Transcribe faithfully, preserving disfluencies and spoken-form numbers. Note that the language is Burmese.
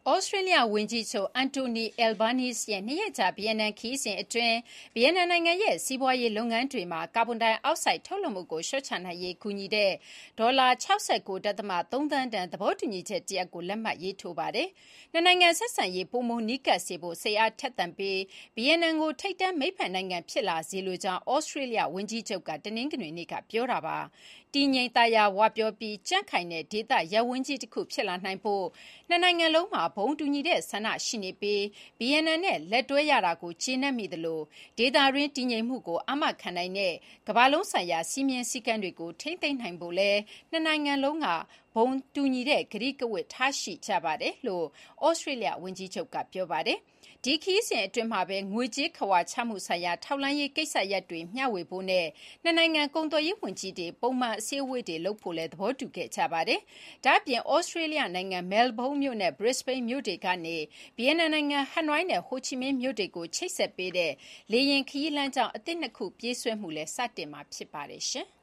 ဩစတြေးလျဝန်ကြီးချုပ်အန်တိုနီအယ်ဘာနီးစ်ရဲ့နှစ်ရက်ကြာဗီယက်နမ်ခရီးစဉ်အတွင်းဗီယက်နမ်နိုင်ငံရဲ့စီးပွားရေးလုပ်ငန်းတွေမှာကာဗွန်ဒိုင်အောက်ဆိုက်ထုတ်လွှတ်မှုကိုလျှော့ချနိုင်ရေးကူညီတဲ့ဒေါ်လာ ၆၉.၃ သန်းတန်သဘောတူညီချက်တရပ်ကိုလက်မှတ်ရေးထိုးပါတယ်။နှစ်နိုင်ငံဆက်ဆံရေးပိုမိုနီးကပ်စေဖို့စိတ်အားထက်သန်ပြီးဗီယက်နမ်ကိုထိပ်တန်းမိတ်ဖက်နိုင်ငံဖြစ်လာစေလိုကြောင်းဩစတြေးလျဝန်ကြီးချုပ်ကတနင်္ဂနွေနေ့ကပြောတာပါ။တည်ငြိမ်သာယာဝပြောပြီးကြံ့ခိုင်တဲ့ဒေသရပ်ဝန်းကြီးတစ်ခုဖြစ်လာနိုင်ဖို့နှစ်နိုင်ငံလုံးမှာဘုံတူညီတဲ့ဆန္ဒရှိနေပြီးဗီယက်နမ်နဲ့လက်တွဲရတာကိုကျေနပ်မိသလိုဒေသတွင်းတည်ငြိမ်မှုကိုအာမခံနိုင်တဲ့ကမ္ဘာလုံးဆိုင်ရာစည်းမျဉ်းစည်းကမ်းတွေကိုထိန်းသိမ်းနိုင်ဖို့လဲနှစ်နိုင်ငံလုံးကဘုံတူညီတဲ့ကတိကဝတ်ထားရှိကြပါတယ်လို့ဩစတြေးလျဝန်ကြီးချုပ်ကပြောပါတယ်။ဒီခရီးစဉ်အတွင်းမှာပဲငွေကြေးခဝါချမှုဆိုင်ရာထောက်လှမ်းရေးကိစ္စရပ်တွေမျှဝေဖို့နဲ့နှစ်နိုင်ငံကုန်သွယ်ရေးဝန်ကြီးတွေပုံမှန်အစည်းအဝေးတွေလုပ်ဖို့လည်းသဘောတူခဲ့ကြပါတယ်။ဒါ့အပြင်ဩစတြေးလျနိုင်ငံမဲလ်ဘုန်းမြို့နဲ့ Brisbane မြို့တွေကနေဗီယက်နမ်နိုင်ငံဟနွိုင်းနဲ့ဟိုချီမင်းမြို့တွေကိုချိတ်ဆက်ပေးတဲ့လေယာဉ်ခရီးလမ်းကြောင်းအသစ်နှစ်ခုပြေးဆွဲမှုလည်းစတင်မှာဖြစ်ပါတယ်ရှင်။